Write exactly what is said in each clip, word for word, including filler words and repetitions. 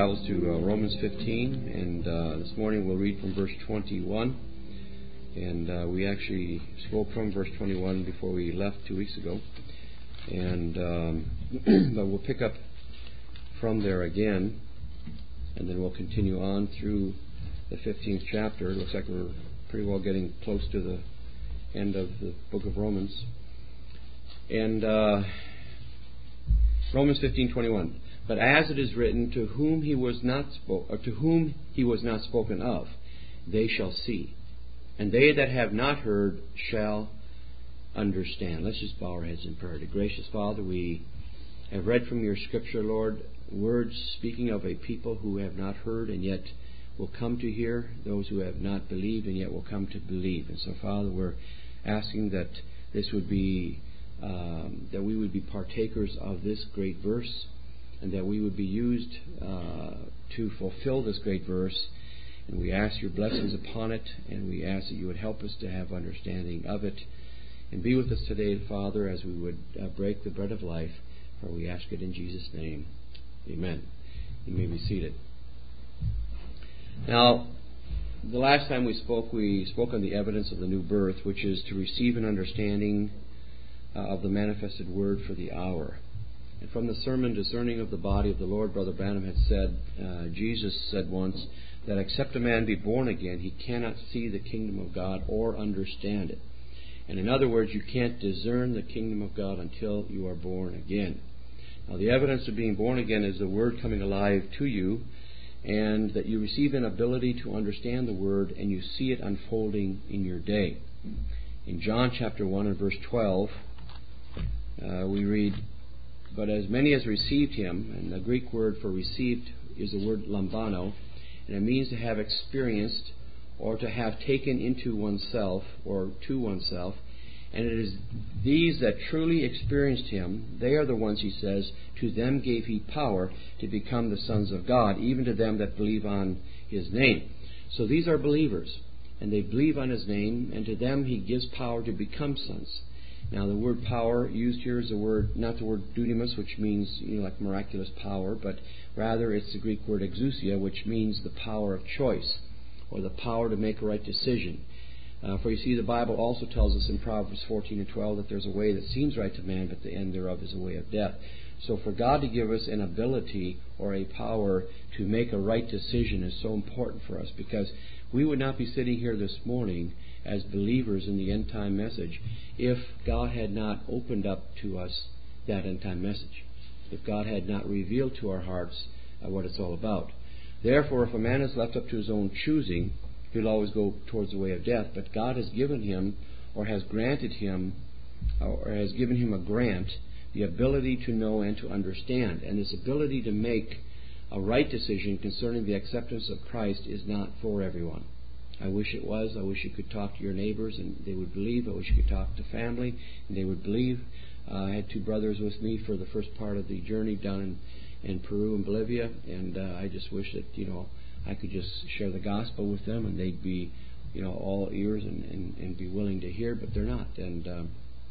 Bibles to uh, Romans fifteen, and uh, this morning we'll read from verse twenty-one. And uh, we actually spoke from verse twenty-one before we left two weeks ago, and um, but we'll pick up from there again, and then we'll continue on through the fifteenth chapter. It looks like we're pretty well getting close to the end of the book of Romans. And uh, Romans fifteen twenty-one. But as it is written, to whom he was not spoke, or to whom he was not spoken of, they shall see, and they that have not heard shall understand. Let's just bow our heads in prayer. To gracious Father, we have read from your Scripture, Lord, words speaking of a people who have not heard and yet will come to hear, those who have not believed and yet will come to believe. And so, Father, we're asking that this would be, um, that we would be partakers of this great verse, and that we would be used uh, to fulfill this great verse. And we ask your blessings upon it, and we ask that you would help us to have understanding of it. And be with us today, Father, as we would uh, break the bread of life, for we ask it in Jesus' name. Amen. You may be seated. Now, the last time we spoke, we spoke on the evidence of the new birth, which is to receive an understanding uh, of the manifested word for the hour. And from the sermon, Discerning of the Body of the Lord, Brother Branham had said, uh, Jesus said once, that except a man be born again, he cannot see the kingdom of God or understand it. And in other words, you can't discern the kingdom of God until you are born again. Now, the evidence of being born again is the Word coming alive to you, and that you receive an ability to understand the Word and you see it unfolding in your day. In John chapter one and verse twelve, uh, we read, but as many as received him, and the Greek word for received is the word lambano, and it means to have experienced or to have taken into oneself or to oneself. And it is these that truly experienced him, they are the ones, he says, to them gave he power to become the sons of God, even to them that believe on his name. So these are believers, and they believe on his name, and to them he gives power to become sons. Now, the word power used here is the word, not the word dunamis, which means, you know, like miraculous power, but rather it's the Greek word exousia, which means the power of choice, or the power to make a right decision. Uh, for you see, the Bible also tells us in Proverbs fourteen and twelve that there's a way that seems right to man, but the end thereof is a way of death. So for God to give us an ability or a power to make a right decision is so important for us, because we would not be sitting here this morning as believers in the end-time message if God had not opened up to us that end-time message, if God had not revealed to our hearts uh, what it's all about. Therefore, if a man is left up to his own choosing, he'll always go towards the way of death. But God has given him, or has granted him, or has given him a grant, the ability to know and to understand. And this ability to make a right decision concerning the acceptance of Christ is not for everyone. I wish it was. I wish you could talk to your neighbors and they would believe. I wish you could talk to family and they would believe. Uh, I had two brothers with me for the first part of the journey down in, in Peru and Bolivia, and uh, I just wish that, you know, I could just share the gospel with them and they'd be, you know, all ears and, and, and be willing to hear, but they're not. And um,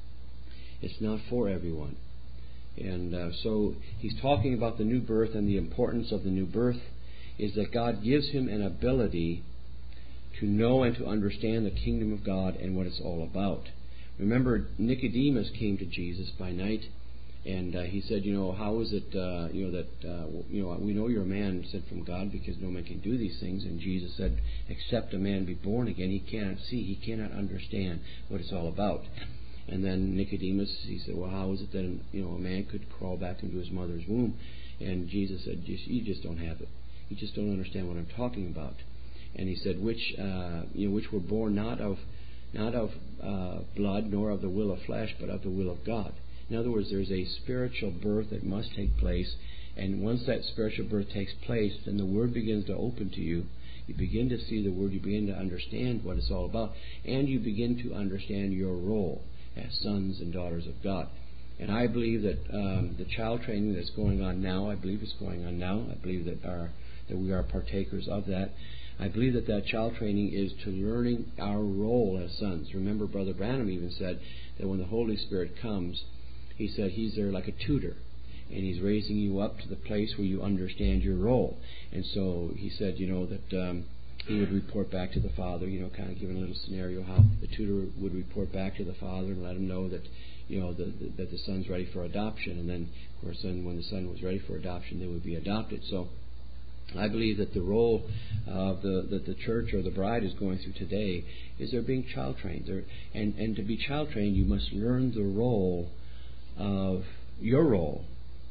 it's not for everyone. And uh, so he's talking about the new birth, and the importance of the new birth is that God gives him an ability to know and to understand the kingdom of God and what it's all about. Remember, Nicodemus came to Jesus by night, and uh, he said, you know, how is it, uh, you know, that, uh, you know, we know you're a man sent from God because no man can do these things. And Jesus said, except a man be born again, he cannot see, he cannot understand what it's all about. And then Nicodemus, he said, well, how is it that, you know, a man could crawl back into his mother's womb? And Jesus said, you just don't have it. You just don't understand what I'm talking about. And he said, which uh, you know, which were born not of not of uh, blood nor of the will of flesh, but of the will of God. In other words, there's a spiritual birth that must take place, and once that spiritual birth takes place, then the Word begins to open to you. You begin to see the Word, you begin to understand what it's all about, and you begin to understand your role as sons and daughters of God. And I believe that um, the child training that's going on now, I believe it's going on now. I believe that our that we are partakers of that. I believe that that child training is to learning our role as sons. Remember, Brother Branham even said that when the Holy Spirit comes, he said he's there like a tutor. and He's raising you up to the place where you understand your role. And so He said, you know, that um, He would report back to the Father, you know, kind of giving a little scenario how the tutor would report back to the Father and let him know that, you know, the, the, that the son's ready for adoption. And then, of course, then when the son was ready for adoption, they would be adopted. So I believe that the role of the that the church or the bride is going through today is they're being child trained. They're, and, and to be child trained, you must learn the role of your role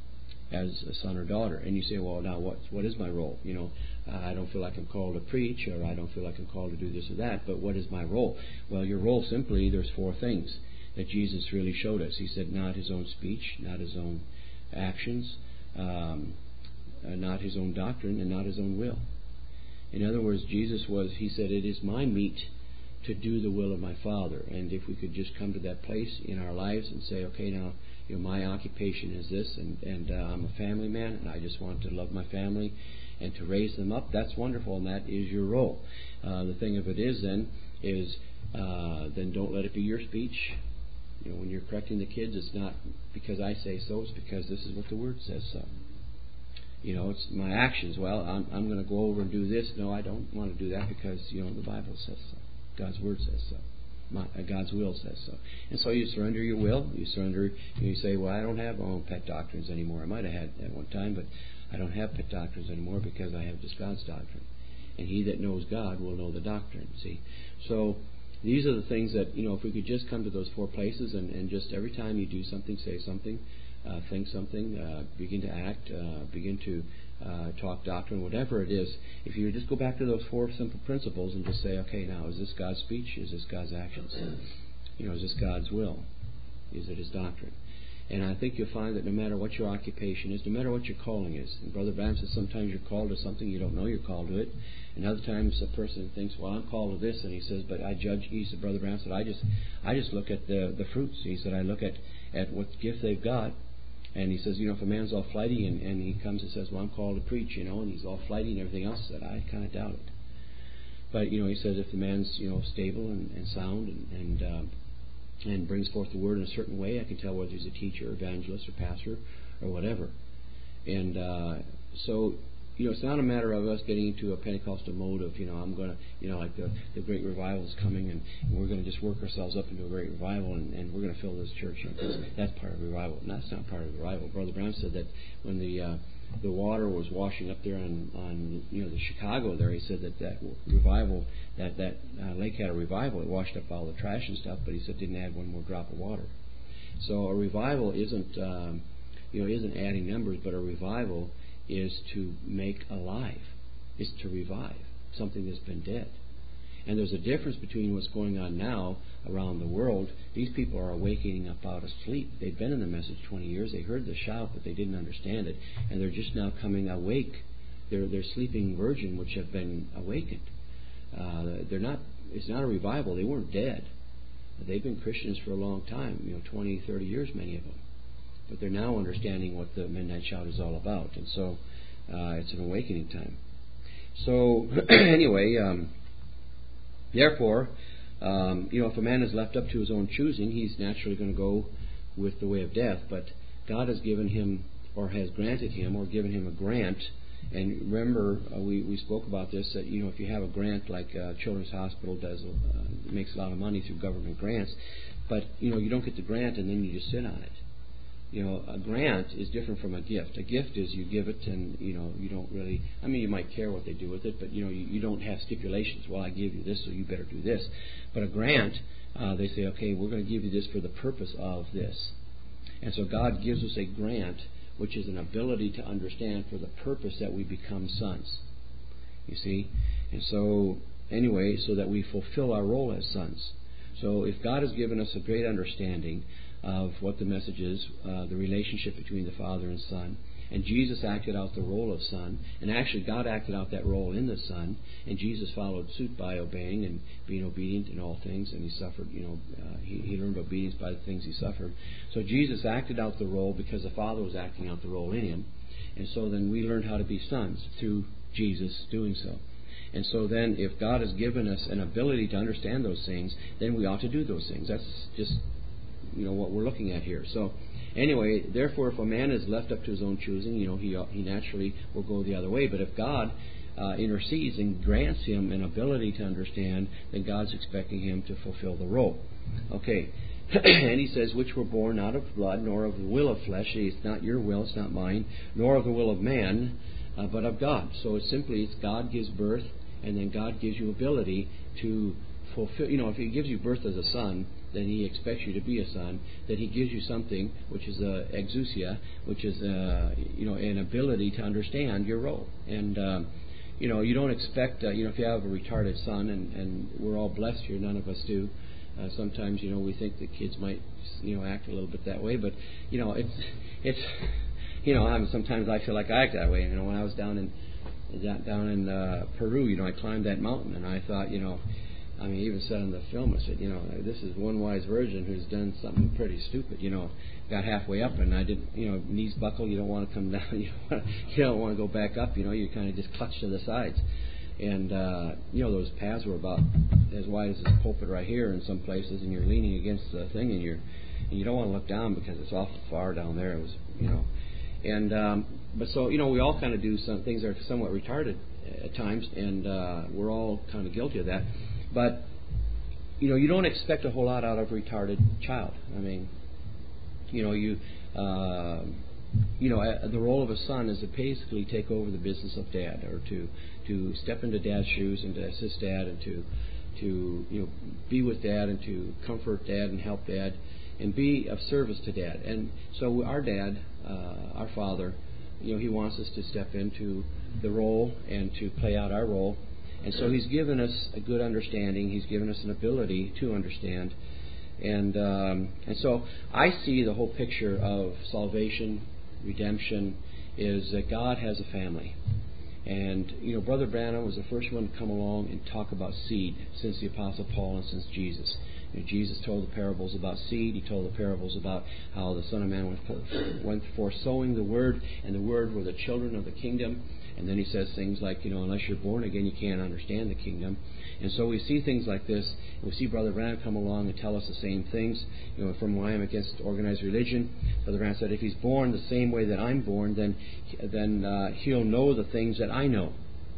as a son or daughter. And you say, well, now what what is my role? You know, uh, I don't feel like I'm called to preach, or I don't feel like I'm called to do this or that, but what is my role? Well, your role simply, there's four things that Jesus really showed us. He said, not His own speech, not His own actions, um, uh, not His own doctrine, and not His own will. In other words, Jesus was, He said, it is my meat to do the will of my Father. And if we could just come to that place in our lives and say, okay, now, you know, my occupation is this, and, and uh, I'm a family man, and I just want to love my family and to raise them up, that's wonderful, and that is your role. Uh, the thing of it is, then, is uh, then don't let it be your speech. You know, when you're correcting the kids, it's not because I say so, it's because this is what the Word says so. You know, it's my actions. Well, I'm, I'm going to go over and do this. No, I don't want to do that because, you know, the Bible says so. God's Word says so. My, uh, God's will says so. And so you surrender your will. You surrender, you, know, you say, well, I don't have my own pet doctrines anymore. I might have had at one time, but I don't have pet doctrines anymore because I have just God's doctrine. And he that knows God will know the doctrine, see. So these are the things that, you know, if we could just come to those four places and, and just every time you do something, say something, uh, think something, uh, begin to act, uh, begin to uh, talk doctrine, whatever it is, if you just go back to those four simple principles and just say, okay, now, is this God's speech? Is this God's actions? You know, is this God's will? Is it His doctrine? And I think you'll find that no matter what your occupation is, no matter what your calling is, and Brother Branham says sometimes you're called to something you don't know you're called to it, and other times a person thinks, well, I'm called to this, and he says, but I judge. He said, Brother Branham said, I just, I just look at the the fruits. He said, I look at at what gift they've got, and he says, you know, if a man's all flighty and, and he comes and says, well, I'm called to preach, you know, and he's all flighty and everything else, that I kind of doubt it. But you know, he says, if the man's, you know, stable and, and sound and and um, and brings forth the word in a certain way, I can tell whether he's a teacher, evangelist, or pastor, or whatever. And uh, so, you know, it's not a matter of us getting into a Pentecostal mode of, you know, I'm going to, you know, like the, the great revival is coming, and, and we're going to just work ourselves up into a great revival, and, and we're going to fill this church. You know, that's part of revival. And that's not part of revival. Brother Branham said that when the uh, the water was washing up there on, on you know, the Chicago there, he said that that revival, that that uh, lake had a revival. It washed up all the trash and stuff, but he said didn't add one more drop of water. So a revival isn't, um, you know, isn't adding numbers, but a revival is to make alive, is to revive something that's been dead. And there's a difference between what's going on now around the world. These people are awakening up out of sleep. They've been in the message twenty years. They heard the shout, but they didn't understand it. And they're just now coming awake. They're, they're sleeping virgin, which have been awakened. Uh, they're not. It's not a revival. They weren't dead. They've been Christians for a long time, you know, twenty, thirty years, many of them. But they're now understanding what the midnight shout is all about. And so uh, it's an awakening time. So anyway... Um, Therefore, um, you know, if a man is left up to his own choosing, he's naturally going to go with the way of death. But God has given him, or has granted him, or given him a grant. And remember, uh, we, we spoke about this, that, you know, if you have a grant like uh, Children's Hospital does, uh, makes a lot of money through government grants, but, you know, you don't get the grant and then you just sit on it. You know, a grant is different from a gift. A gift is you give it and, you know, you don't really, I mean, you might care what they do with it, but, you know, you, you don't have stipulations. Well, I give you this, so you better do this. But a grant, uh, they say, okay, we're going to give you this for the purpose of this. And so God gives us a grant, which is an ability to understand for the purpose that we become sons. You see? And so, anyway, so that we fulfill our role as sons. So if God has given us a great understanding of what the message is, uh, the relationship between the Father and Son, and Jesus acted out the role of Son, and actually God acted out that role in the Son, and Jesus followed suit by obeying and being obedient in all things, and he suffered, you know, uh, he, he learned obedience by the things he suffered. So Jesus acted out the role because the Father was acting out the role in him, and so then we learned how to be sons through Jesus doing so. And so then if God has given us an ability to understand those things, then we ought to do those things. That's just, you know, what we're looking at here. So anyway, therefore, if a man is left up to his own choosing, you know, he he naturally will go the other way. But if God uh, intercedes and grants him an ability to understand, then God's expecting him to fulfill the role. Okay. And he says, which were born not of blood, nor of the will of flesh. It's not your will, it's not mine, nor of the will of man, uh, but of God. So it's simply, it's God gives birth, and then God gives you ability to fulfill. You know, if He gives you birth as a son, then He expects you to be a son. Then He gives you something, which is a exousia, which is a, you know, an ability to understand your role. And uh, you know, you don't expect. Uh, you know, if you have a retarded son, and, and we're all blessed here, none of us do. Uh, sometimes, you know, we think that kids might, you know, act a little bit that way, but you know, it's it's you know, I mean, sometimes I feel like I act that way. You know, when I was down in down in uh, Peru, you know, I climbed that mountain, and I thought, you know, I mean, I even said in the film, I said, you know, this is one wise virgin who's done something pretty stupid. You know, got halfway up, and I didn't, you know, knees buckle. You don't want to come down. You don't want to, you don't want to go back up. You know, you kind of just clutch to the sides. And, uh, you know, those paths were about as wide as this pulpit right here in some places, and you're leaning against the thing, and you're and you don't want to look down because it's awful far down there. It was, you know. And, um, but so, you know, we all kind of do some things that are somewhat retarded at times, and uh, we're all kind of guilty of that. But, you know, you don't expect a whole lot out of a retarded child. I mean, you know, you... Uh, You know, the role of a son is to basically take over the business of dad, or to to step into dad's shoes and to assist dad, and to to you know be with dad, and to comfort dad and help dad, and be of service to dad. And so our dad, uh, our father, you know, he wants us to step into the role and to play out our role. And so he's given us a good understanding. He's given us an ability to understand. And um, and so I see the whole picture of salvation, redemption, is that God has a family. And, you know, Brother Branham was the first one to come along and talk about seed since the Apostle Paul and since Jesus. You know, Jesus told the parables about seed. He told the parables about how the Son of Man went, went forth sowing the Word, and the Word were the children of the kingdom. And then he says things like, you know, unless you're born again, you can't understand the kingdom. And so we see things like this. We see Brother Branham come along and tell us the same things. You know, from why I'm against organized religion, Brother Branham said, if he's born the same way that I'm born, then then uh, he'll know the things that I know.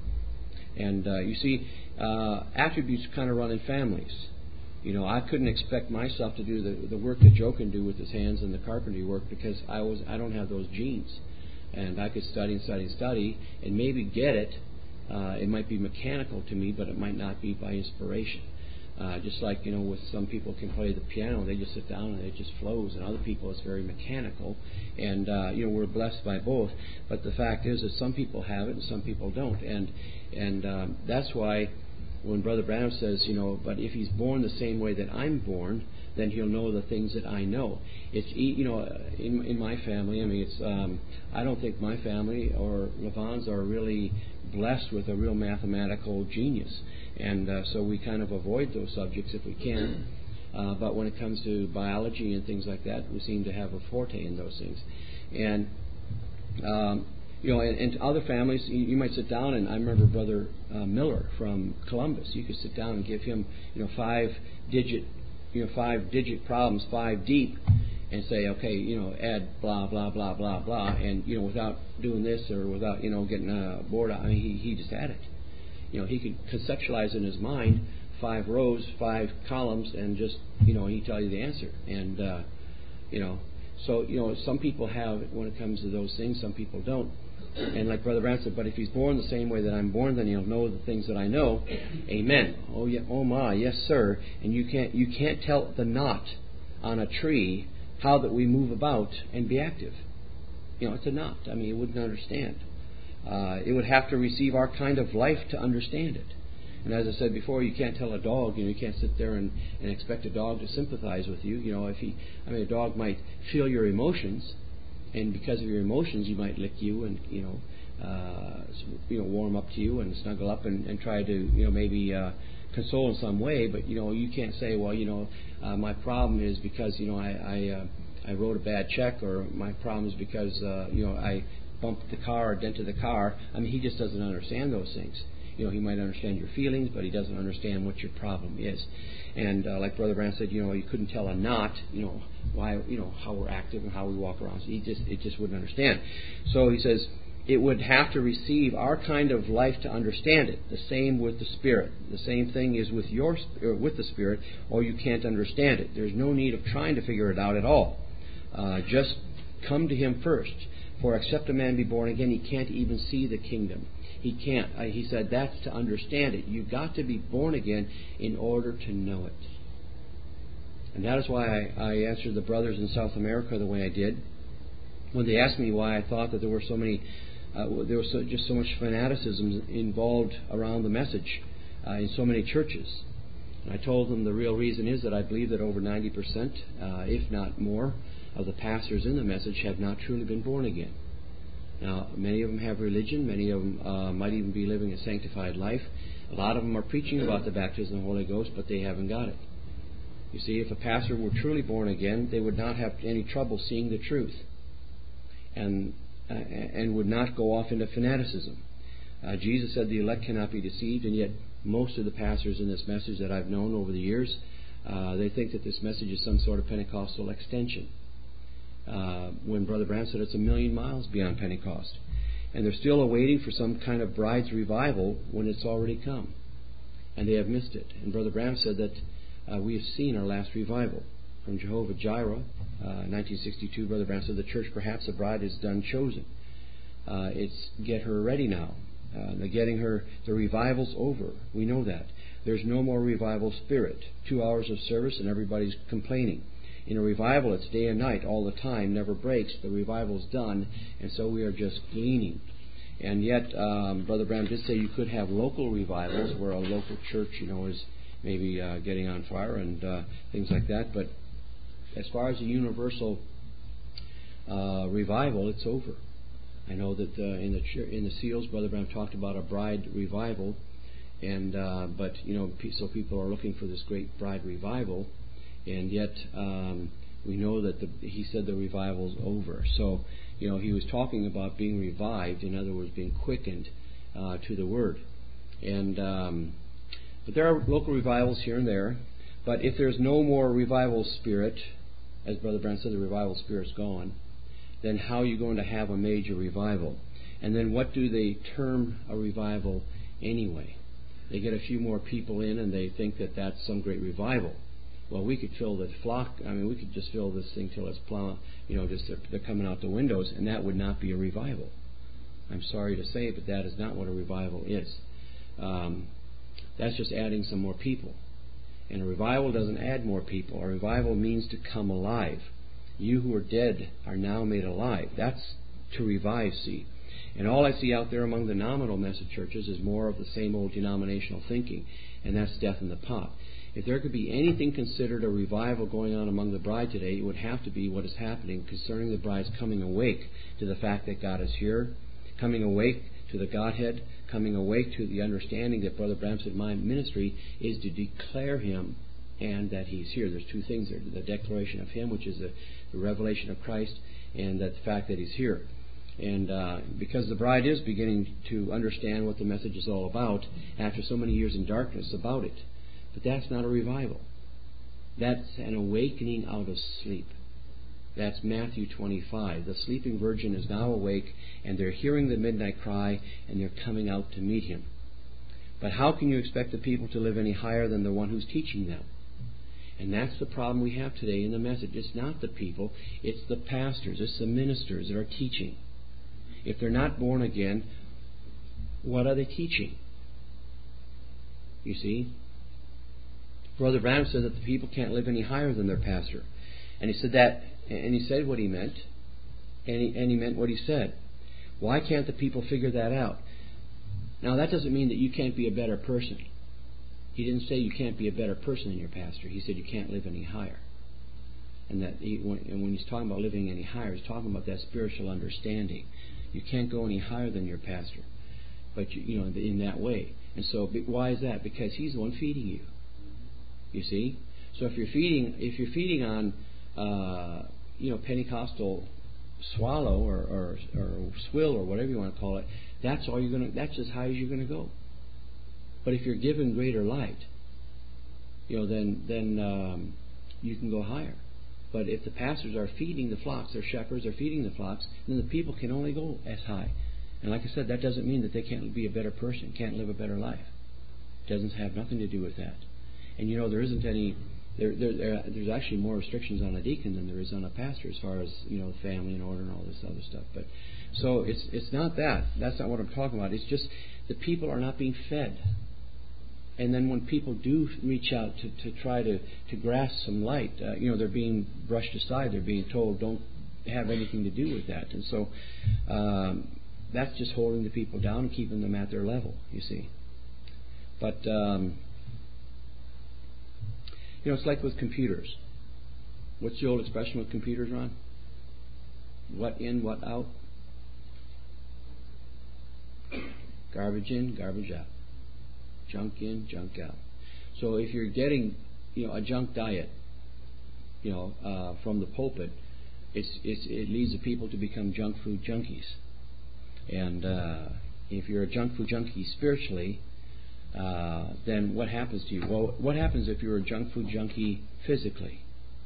And uh, you see, uh, attributes kind of run in families. You know, I couldn't expect myself to do the, the work that Joe can do with his hands and the carpentry work because I was I don't have those genes. And I could study and study and study and maybe get it. Uh, it might be mechanical to me, but it might not be by inspiration. Uh, just like, you know, with some people can play the piano, they just sit down and it just flows. And other people, it's very mechanical. And, uh, you know, we're blessed by both. But the fact is that some people have it and some people don't. And and um, that's why when Brother Branham says, you know, but if he's born the same way that I'm born, then he'll know the things that I know. It's, you know, in in my family, I mean, it's um, I don't think my family or Levon's are really blessed with a real mathematical genius, and uh, so we kind of avoid those subjects if we can. Uh, but when it comes to biology and things like that, we seem to have a forte in those things. And um, you know, and, and other families, you, you might sit down, and I remember Brother uh, Miller from Columbus. You could sit down and give him, you know, five-digit, you know, five-digit problems, five deep, and say, okay, you know, add blah blah blah blah blah, and you know, without doing this or without, you know, getting uh, bored. I mean, he he just had it. You know, he could conceptualize in his mind five rows, five columns, and just, you know, he'd tell you the answer. And uh, you know, so you know, some people have it when it comes to those things, some people don't. And like Brother Branham said, but if he's born the same way that I'm born, then he'll know the things that I know. Amen. Oh yeah, oh my, yes sir. And you can't you can't tell the knot on a tree how that we move about and be active. You know, it's a knot. I mean, it wouldn't understand. Uh, it would have to receive our kind of life to understand it. And as I said before, you can't tell a dog, you know, you can't sit there and, and expect a dog to sympathize with you. You know, if he, I mean, a dog might feel your emotions, and because of your emotions, you might lick you and, you know, uh, you know, warm up to you and snuggle up and, and try to, you know, maybe uh, console in some way. But you know, you can't say, well, you know, uh, my problem is because, you know, I I, uh, I wrote a bad check, or my problem is because uh, you know, I bumped the car or dented the car. I mean, he just doesn't understand those things. you know, he might understand your feelings, but he doesn't understand what your problem is. And uh, like Brother Branham said, you know, you couldn't tell a knot, you know, why, you know, how we're active and how we walk around. So he just, it just wouldn't understand. So he says it would have to receive our kind of life to understand it. The same with the Spirit. The same thing is with your or with the Spirit, or you can't understand it. There's no need of trying to figure it out at all. Uh, just come to Him first. For except a man be born again, he can't even see the kingdom. He can't. Uh, he said that's to understand it. You've got to be born again in order to know it. And that is why I, I answered the brothers in South America the way I did. When they asked me why I thought that there were so many, uh, there was so, just so much fanaticism involved around the message uh, in so many churches. And I told them the real reason is that I believe that over ninety percent, uh, if not more, of the pastors in the message have not truly been born again. Now, many of them have religion. Many of them uh, might even be living a sanctified life. A lot of them are preaching about the baptism of the Holy Ghost, but they haven't got it. You see, if a pastor were truly born again, they would not have any trouble seeing the truth and uh, and would not go off into fanaticism. Uh, Jesus said the elect cannot be deceived, and yet most of the pastors in this message that I've known over the years, uh, they think that this message is some sort of Pentecostal extension. Uh, when Brother Branham said it's a million miles beyond Pentecost. And they're still awaiting for some kind of bride's revival when it's already come. And they have missed it. And Brother Branham said that uh, we have seen our last revival. From Jehovah Jireh, uh, nineteen sixty-two, Brother Branham said the church, perhaps the bride is done chosen. Uh, it's get her ready now. Uh, they're getting her, the revival's over. We know that. There's no more revival spirit. Two hours of service and everybody's complaining. In a revival, it's day and night all the time, never breaks. The revival's done, and so we are just gleaning. And yet, um, Brother Branham did say you could have local revivals where a local church, you know, is maybe uh, getting on fire and uh, things like that. But as far as a universal uh, revival, it's over. I know that uh, in the ch- in the seals, Brother Branham talked about a bride revival, and uh, but you know, so people are looking for this great bride revival. And yet, um, we know that the, he said the revival's over. So, you know, he was talking about being revived, in other words, being quickened uh, to the Word. And um, but there are local revivals here and there. But if there's no more revival spirit, as Brother Branham said, the revival spirit's gone, then how are you going to have a major revival? And then what do they term a revival anyway? They get a few more people in and they think that that's some great revival. Well, we could fill the flock. I mean, we could just fill this thing till it's plumb. You know, just they're, they're coming out the windows, and that would not be a revival. I'm sorry to say, but that is not what a revival is. Um, that's just adding some more people. And a revival doesn't add more people. A revival means to come alive. You who are dead are now made alive. That's to revive. See, and all I see out there among the nominal message churches is more of the same old denominational thinking, and that's death in the pot. If there could be anything considered a revival going on among the bride today, it would have to be what is happening concerning the bride's coming awake to the fact that God is here, coming awake to the Godhead, coming awake to the understanding that Brother Branham said my ministry is to declare Him and that He's here. There's two things there. The declaration of Him, which is the, the revelation of Christ, and that the fact that He's here. And uh, because the bride is beginning to understand what the message is all about after so many years in darkness about it. But that's not a revival. That's an awakening out of sleep. That's Matthew twenty-five. The sleeping virgin is now awake, and they're hearing the midnight cry, and they're coming out to meet Him. But how can you expect the people to live any higher than the one who's teaching them? And that's the problem we have today in the message. It's not the people. It's the pastors. It's the ministers that are teaching. If they're not born again, what are they teaching? You see? Brother Branham said that the people can't live any higher than their pastor. And he said that, and he said what he meant, and he, and he meant what he said. Why can't the people figure that out? Now, that doesn't mean that you can't be a better person. He didn't say you can't be a better person than your pastor. He said you can't live any higher. And that he, when, and when he's talking about living any higher, he's talking about that spiritual understanding. You can't go any higher than your pastor, but you, you know, in that way. And so, why is that? Because he's the one feeding you. You see, so if you're feeding, if you're feeding on, uh, you know, Pentecostal swallow or, or or swill or whatever you want to call it, that's all you're gonna. That's as high as you're gonna go. But if you're given greater light, you know, then then um, you can go higher. But if the pastors are feeding the flocks, their shepherds are feeding the flocks, then the people can only go as high. And like I said, that doesn't mean that they can't be a better person, can't live a better life. It doesn't have nothing to do with that. And you know, there isn't any. There, there, there, there's actually more restrictions on a deacon than there is on a pastor, as far as, you know, family and order and all this other stuff. But so it's it's not that. That's not what I'm talking about. It's just the people are not being fed. And then when people do reach out to, to try to, to grasp some light, uh, you know, they're being brushed aside. They're being told, don't have anything to do with that. And so um, that's just holding the people down and keeping them at their level, you see. But, um, you know, it's like with computers. What's the old expression with computers, Ron? What in, what out? Garbage in, garbage out. Junk in, junk out. So if you're getting, you know, a junk diet, you know, uh, from the pulpit, it's, it's, it leads the people to become junk food junkies. And uh, if you're a junk food junkie spiritually, uh, then what happens to you? Well, what happens if you're a junk food junkie physically?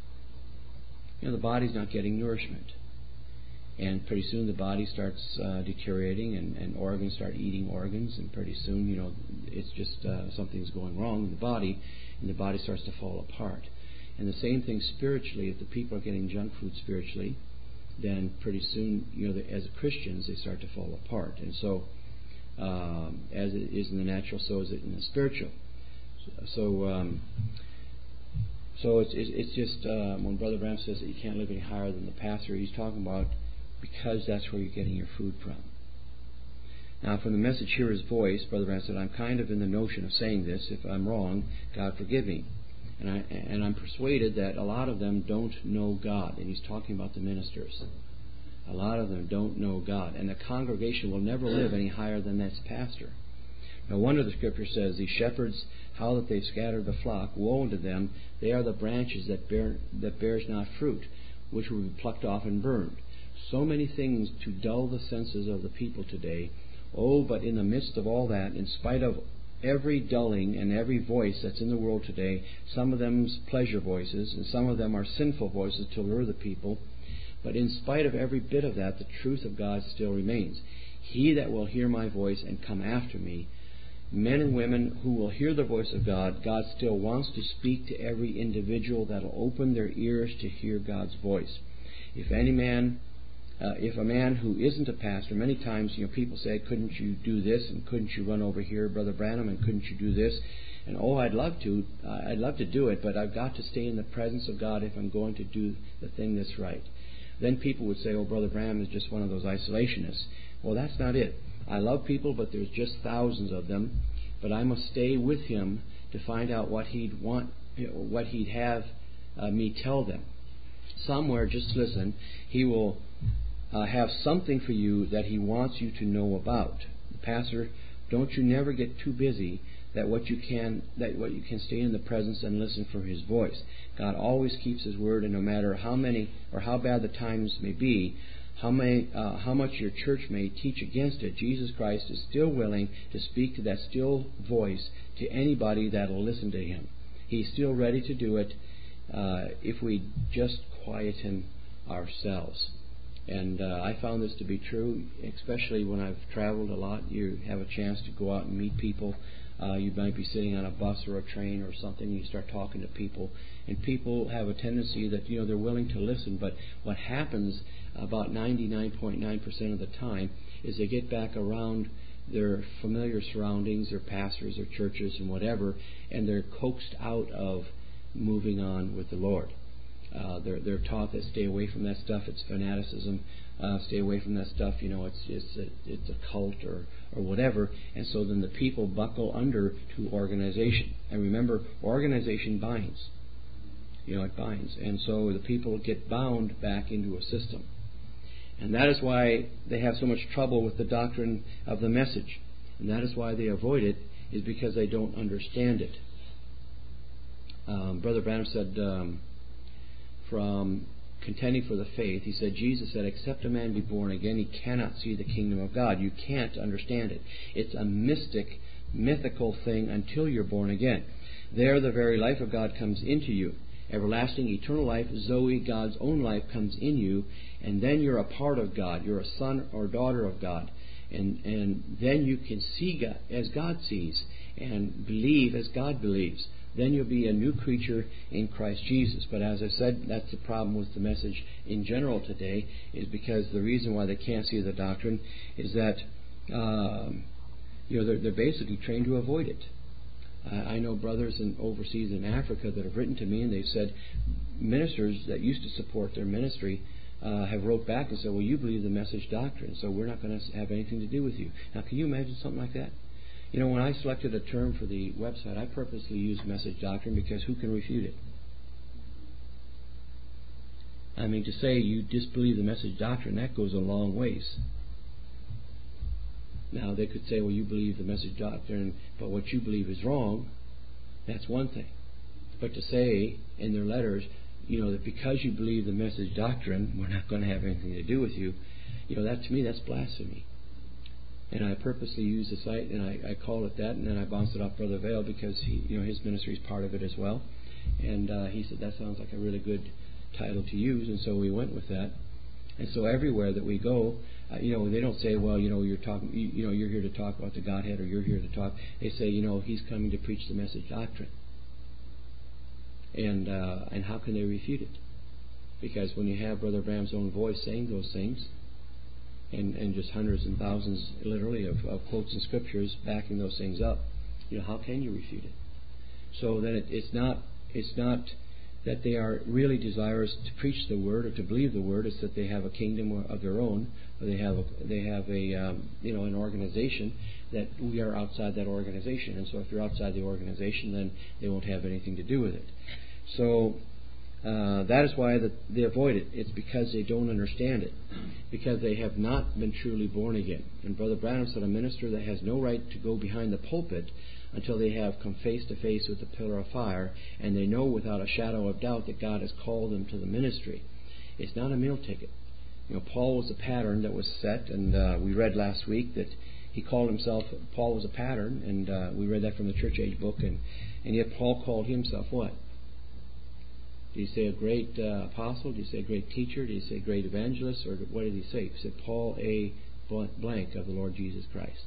You know, the body's not getting nourishment. And pretty soon the body starts uh, deteriorating, and, and organs start eating organs, and pretty soon, you know, it's just uh, something's going wrong in the body, and the body starts to fall apart. And the same thing spiritually. If the people are getting junk food spiritually, then pretty soon, you know, as Christians, they start to fall apart. And so, um, as it is in the natural, so is it in the spiritual. So, um, so it's it's just uh, when Brother Branham says that you can't live any higher than the pastor, he's talking about because that's where you're getting your food from. Now, from the Message Hearer's Voice, Brother Branham said, I'm kind of in the notion of saying this. If I'm wrong, God forgive me. And, I, and I'm persuaded that a lot of them don't know God. And he's talking about the ministers. A lot of them don't know God. And the congregation will never live any higher than this pastor. No wonder the Scripture says, these shepherds, how that they scattered the flock, woe unto them, they are the branches that bear that bears not fruit, which will be plucked off and burned. So many things to dull the senses of the people today. Oh, but in the midst of all that, in spite of every dulling and every voice that's in the world today, some of them's pleasure voices, and some of them are sinful voices to lure the people. But in spite of every bit of that, the truth of God still remains. He that will hear my voice and come after me, men and women who will hear the voice of God, God still wants to speak to every individual that will open their ears to hear God's voice. If any man Uh, if a man who isn't a pastor, many times, you know, people say, couldn't you do this, and couldn't you run over here, Brother Branham, and couldn't you do this? And, oh, I'd love to. Uh, I'd love to do it, but I've got to stay in the presence of God if I'm going to do the thing that's right. Then people would say, oh, Brother Branham is just one of those isolationists. Well, that's not it. I love people, but there's just thousands of them. But I must stay with him to find out what he'd want, you know, what he'd have uh, me tell them. Somewhere, just listen, he will Uh, have something for you that he wants you to know about. Pastor, don't you never get too busy that what you can that what you can stay in the presence and listen for his voice. God always keeps his word, and no matter how many or how bad the times may be, how may uh, how much your church may teach against it, Jesus Christ is still willing to speak to that still voice to anybody that will listen to him. He's still ready to do it uh, if we just quieten ourselves. And uh, I found this to be true, especially when I've traveled a lot. You have a chance to go out and meet people. Uh, you might be sitting on a bus or a train or something, and you start talking to people. And people have a tendency that, you know, they're willing to listen. But what happens about ninety-nine point nine percent of the time is they get back around their familiar surroundings, their pastors, their churches, and whatever, and they're coaxed out of moving on with the Lord. Uh, they're they're taught that stay away from that stuff. It's fanaticism. Uh, stay away from that stuff. You know, it's it's a, it's a cult or or whatever. And so then the people buckle under to organization. And remember, organization binds. You know, it binds. And so the people get bound back into a system. And that is why they have so much trouble with the doctrine of the message. And that is why they avoid it, is because they don't understand it. Um, Brother Branham said. Um, From contending for the faith, he said, Jesus said, except a man be born again, he cannot see the kingdom of God. You can't understand it. It's a mystic mythical thing until you're born again. There the very life of God comes into you. Everlasting, eternal life, Zoe, God's own life, comes in you, and then you're a part of God. You're a son or daughter of God. And, and then you can see God as God sees and believe as God believes. Then you'll be a new creature in Christ Jesus. But as I said, that's the problem with the message in general today, is because the reason why they can't see the doctrine is that um, you know they're, they're basically trained to avoid it. Uh, I know brothers in overseas in Africa that have written to me, and they've said ministers that used to support their ministry uh, have wrote back and said, well, you believe the message doctrine, so we're not going to have anything to do with you. Now, can you imagine something like that? You know, when I selected a term for the website, I purposely used message doctrine because who can refute it? I mean, to say you disbelieve the message doctrine, that goes a long ways. Now, they could say, well, you believe the message doctrine, but what you believe is wrong. That's one thing. But to say in their letters, you know, that because you believe the message doctrine, we're not going to have anything to do with you, you know, that to me, that's blasphemy. And I purposely used the site, and I, I called it that, and then I bounced it off Brother Vail because he, you know, his ministry is part of it as well. And uh, he said, that sounds like a really good title to use, and so we went with that. And so everywhere that we go, uh, you know, they don't say, well, you know, you're talking, you, you know, you're here to talk about the Godhead, or you're here to talk. They say, you know, he's coming to preach the message doctrine. And uh, and how can they refute it? Because when you have Brother Branham's own voice saying those things, and, and just hundreds and thousands, literally, of, of quotes in scriptures backing those things up, you know, how can you refute it? So then it, it's not it's not that they are really desirous to preach the word or to believe the word. It's that they have a kingdom of their own, or they have a, they have a um, you know an organization that we are outside that organization. And so if you're outside the organization, then they won't have anything to do with it. So uh, that is why the, they avoid it. It's because they don't understand it, because they have not been truly born again. And Brother Branham said a minister that has no right to go behind the pulpit until they have come face to face with the pillar of fire, and they know without a shadow of doubt that God has called them to the ministry. It's not a meal ticket. You know, Paul was a pattern that was set, and uh, we read last week that he called himself, Paul was a pattern, and uh, we read that from the Church Age book, and, and yet Paul called himself what? Did he say a great uh, apostle? Did he say a great teacher? Did he say a great evangelist? Or what did he say? He said, Paul a blank of the Lord Jesus Christ.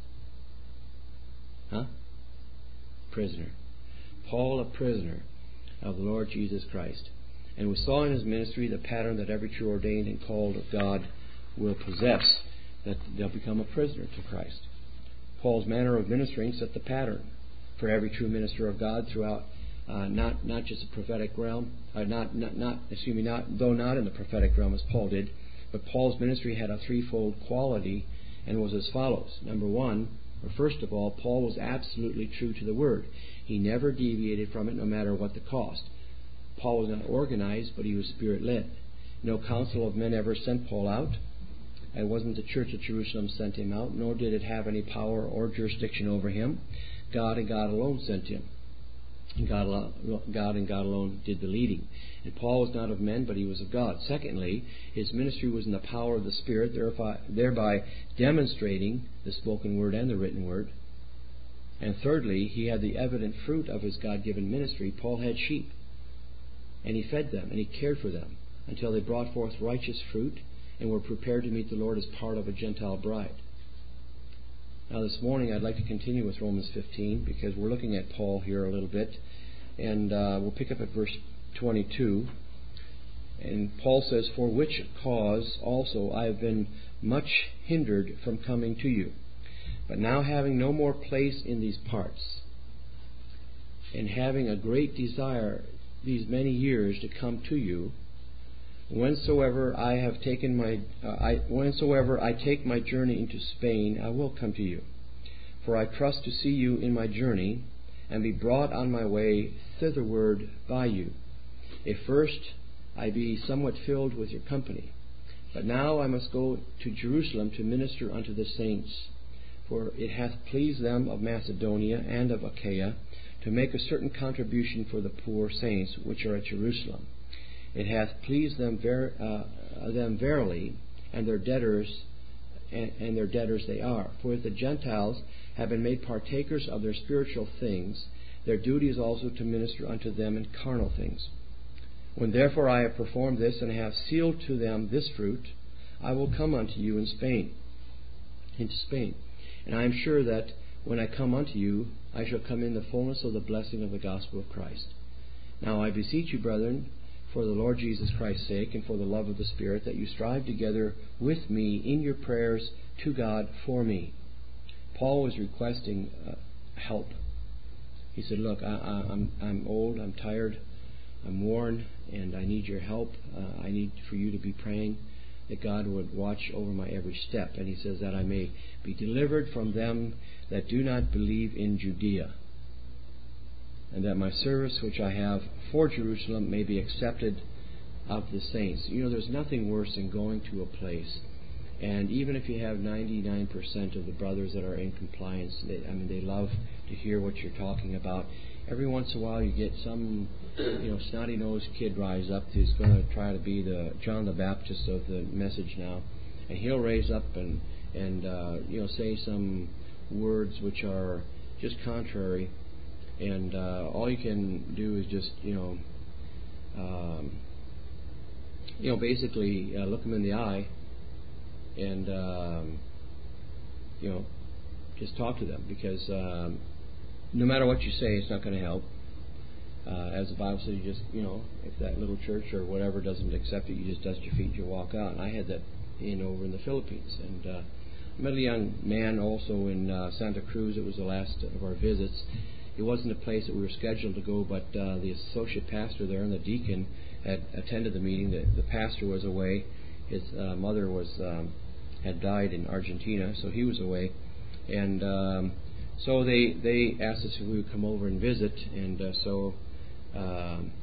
Huh? Prisoner. Paul a prisoner of the Lord Jesus Christ. And we saw in his ministry the pattern that every true ordained and called of God will possess, that they'll become a prisoner to Christ. Paul's manner of ministering set the pattern for every true minister of God throughout uh, not not just the prophetic realm, uh, not not not excuse me, not though not in the prophetic realm as Paul did, but Paul's ministry had a threefold quality and was as follows. Number one, or first of all, Paul was absolutely true to the Word. He never deviated from it, no matter what the cost. Paul was not organized, but he was Spirit-led. No council of men ever sent Paul out. It wasn't the church at Jerusalem sent him out, nor did it have any power or jurisdiction over him. God and God alone sent him. God, God and God alone did the leading. And Paul was not of men, but he was of God. Secondly, his ministry was in the power of the Spirit, thereby demonstrating the spoken word and the written word. And thirdly, he had the evident fruit of his God-given ministry. Paul had sheep, and he fed them, and he cared for them until they brought forth righteous fruit and were prepared to meet the Lord as part of a Gentile bride. Now this morning I'd like to continue with Romans fifteen, because we're looking at Paul here a little bit, and uh, we'll pick up at verse twenty-two. And Paul says, for which cause also I have been much hindered from coming to you. But now having no more place in these parts, and having a great desire these many years to come to you, whensoever I have taken my, uh, I, whensoever I take my journey into Spain, I will come to you. For I trust to see you in my journey, and be brought on my way thitherward by you, if first I be somewhat filled with your company. But now I must go to Jerusalem to minister unto the saints. For it hath pleased them of Macedonia and of Achaia to make a certain contribution for the poor saints which are at Jerusalem. It hath pleased them, ver- uh, them verily, and their debtors, and, and their debtors they are. For if the Gentiles have been made partakers of their spiritual things, their duty is also to minister unto them in carnal things. When therefore I have performed this, and have sealed to them this fruit, I will come unto you in Spain, into Spain. And I am sure that when I come unto you, I shall come in the fullness of the blessing of the gospel of Christ. Now I beseech you, brethren, for the Lord Jesus Christ's sake, and for the love of the Spirit, that you strive together with me in your prayers to God for me. Paul was requesting uh, help. He said, look, I, I, I'm, I'm old, I'm tired, I'm worn, and I need your help. Uh, I need for you to be praying that God would watch over my every step. And he says that I may be delivered from them that do not believe in Judea, and that my service which I have for Jerusalem may be accepted of the saints. You know, there's nothing worse than going to a place, and even if you have ninety-nine percent of the brothers that are in compliance, they, I mean, they love to hear what you're talking about. Every once in a while you get some, you know, snotty-nosed kid rise up who's going to try to be the John the Baptist of the message now, and he'll raise up and, and uh, you know, say some words which are just contrary, and uh, all you can do is just, you know, um, you know, basically uh, look them in the eye and, um, you know, just talk to them, because um, no matter what you say, it's not going to help. Uh, as the Bible says, you just, you know, if that little church or whatever doesn't accept it, you just dust your feet and you walk out. And I had that in over in the Philippines. And uh, I met a young man also in uh, Santa Cruz. It was the last of our visits. It wasn't a place that we were scheduled to go, but uh, the associate pastor there and the deacon had attended the meeting. The, the pastor was away. His uh, mother was um, had died in Argentina, so he was away. And um, so they, they asked us if we would come over and visit. And uh, so um,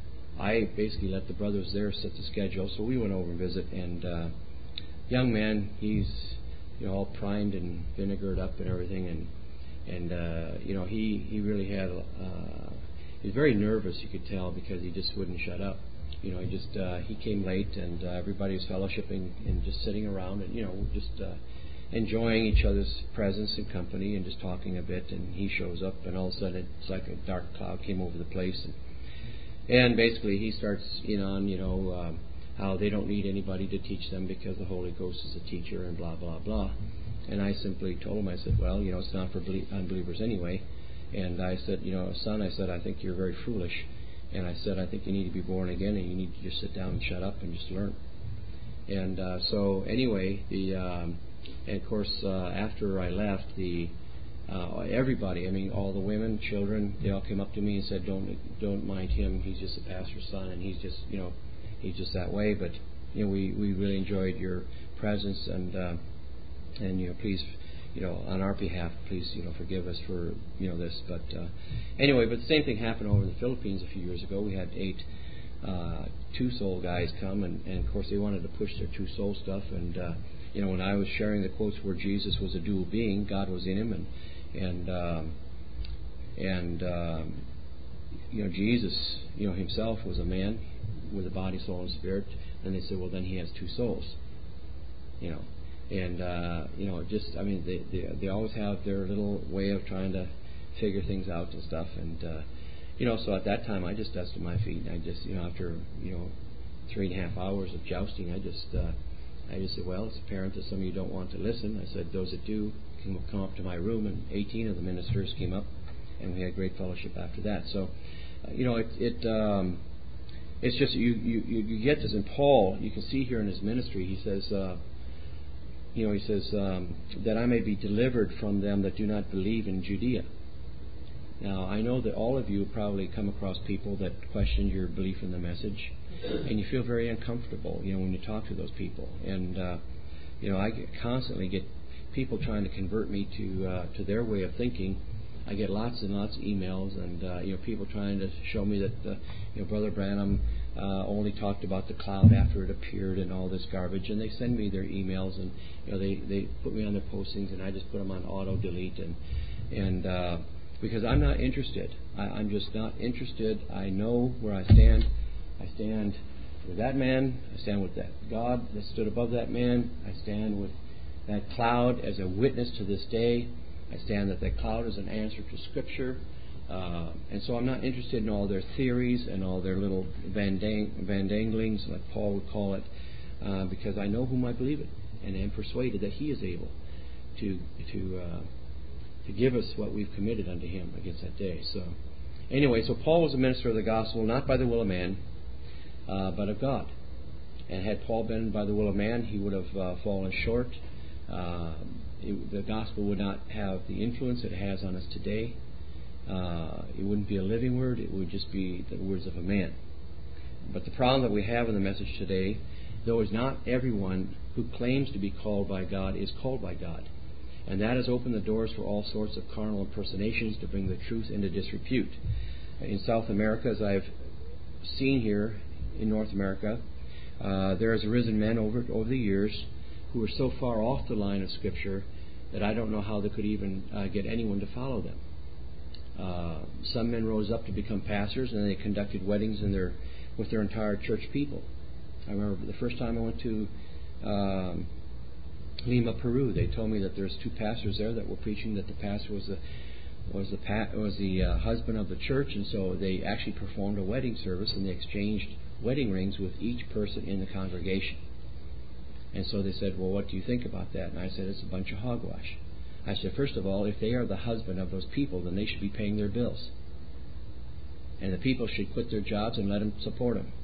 I basically let the brothers there set the schedule. So we went over and visit. And uh, young man, he's, you know, all primed and vinegared up and everything. And And, uh, you know, he, he really had, uh, he was very nervous, you could tell, because he just wouldn't shut up. You know, he just, uh, he came late, and uh, everybody was fellowshipping and just sitting around and, you know, just uh, enjoying each other's presence and company and just talking a bit. And he shows up, and all of a sudden it's like a dark cloud came over the place. And, and basically he starts in on, you know, um, how they don't need anybody to teach them because the Holy Ghost is a teacher and blah, blah, blah. And I simply told him, I said, well, you know, it's not for unbelievers anyway. And I said, you know, son, I said, I think you're very foolish. And I said, I think you need to be born again, and you need to just sit down and shut up and just learn. And uh, so anyway, the um, and of course, uh, after I left, the uh, everybody, I mean, all the women, children, they all came up to me and said, don't don't mind him. He's just a pastor's son, and he's just, you know, he's just that way. But, you know, we, we really enjoyed your presence, and uh, And, you know, please, you know, on our behalf, please, you know, forgive us for, you know, this. But uh, anyway, but the same thing happened over in the Philippines a few years ago. We had eight uh, two-soul guys come, and, and, of course, they wanted to push their two-soul stuff. And, uh, you know, when I was sharing the quotes where Jesus was a dual being, God was in him, and, and, um, and um, you know, Jesus, you know, himself was a man with a body, soul, and spirit. And they said, well, then he has two souls, you know. And, uh, you know, just, I mean, they, they they always have their little way of trying to figure things out and stuff. And, uh, you know, so at that time I just dusted my feet. And I just, you know, after, you know, three and a half hours of jousting, I just, uh, I just said, well, it's apparent that some of you don't want to listen. I said, those that do can come up to my room. And eighteen of the ministers came up, and we had great fellowship after that. So, uh, you know, it, it um, it's just, you, you, you get this. And Paul, you can see here in his ministry, he says, uh, You know, he says, um, that I may be delivered from them that do not believe in Judea. Now, I know that all of you probably come across people that question your belief in the message, and you feel very uncomfortable, you know, when you talk to those people. And, uh, you know, I get, constantly get people trying to convert me to uh, to their way of thinking. I get lots and lots of emails, and, uh, you know, people trying to show me that, uh, you know, Brother Branham Uh, only talked about the cloud after it appeared and all this garbage, and they send me their emails, and you know they, they put me on their postings, and I just put them on auto delete, and and uh, because I'm not interested, I, I'm just not interested. I know where I stand. I stand with that man. I stand with that God that stood above that man. I stand with that cloud as a witness to this day, I stand that that cloud is an answer to Scripture. Uh, and so I'm not interested in all their theories and all their little vandang- vandanglings, like Paul would call it, uh, because I know whom I believe in, and am persuaded that He is able to to uh, to give us what we've committed unto Him against that day. So, anyway, so Paul was a minister of the gospel, not by the will of man, uh, but of God. And had Paul been by the will of man, he would have uh, fallen short. Uh, it, the gospel would not have the influence it has on us today. Uh, it wouldn't be a living word. It would just be the words of a man. But the problem that we have in the message today, though, is not everyone who claims to be called by God is called by God. And that has opened the doors for all sorts of carnal impersonations to bring the truth into disrepute. In South America, as I've seen here in North America, uh, there has arisen men over over the years who are so far off the line of Scripture that I don't know how they could even uh, get anyone to follow them. Uh, some men rose up to become pastors, and they conducted weddings in their with their entire church people. I remember the first time I went to um, Lima, Peru. They told me that there's two pastors there that were preaching that the pastor was the was the pa- was the uh, husband of the church, and so they actually performed a wedding service, and they exchanged wedding rings with each person in the congregation. And so they said, "Well, what do you think about that?" And I said, "It's a bunch of hogwash." I said, first of all, if they are the husband of those people, then they should be paying their bills. And the people should quit their jobs and let them support them.